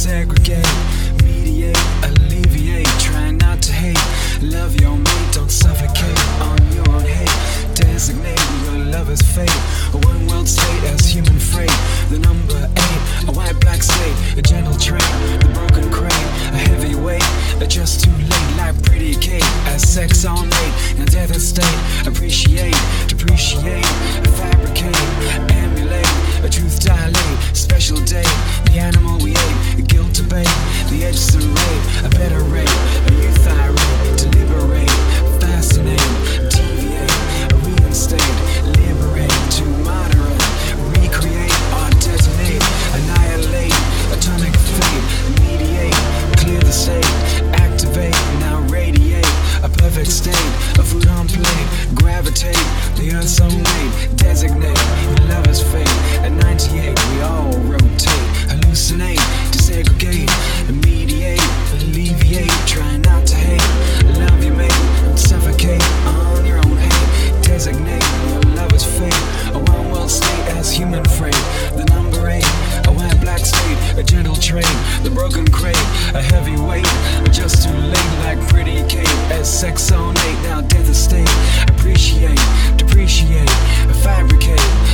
Desegregate, mediate, alleviate. Try not to hate. Love your mate, don't suffocate on your own hate. Designate your lover's fate. A one world state as human freight. The number 8, a white black state. A gentle train, the broken crane. A heavy weight, just too late. Like pretty Kate, as sex ornate. Now death is state. Appreciate, depreciate. Fabricate, emulate. A truth dilate, special day. The animal we ate, guilt debate. The edges of rape, a better rate. A youth irate, deliberate. Fascinate, deviate. A reinstate, liberate. To moderate, recreate or detonate. Annihilate, atomic fate. Mediate, clear the state. Activate, now radiate. A perfect state, a food on plate. Gravitate, the earth's own weight. Designate, your lover's fate. At 98 we all rotate. Hallucinate, desegregate. Mediate, alleviate. Try not to hate. Love your mate, don't suffocate on your own hate. Designate, your lover's fate. A one world state as human freight. The number 8, a white black state. A gentle train, the broken crate. A heavy weight, just too late. Like pretty Kate, as sex ornate. Now death is state. Appreciate, depreciate. Fabricate,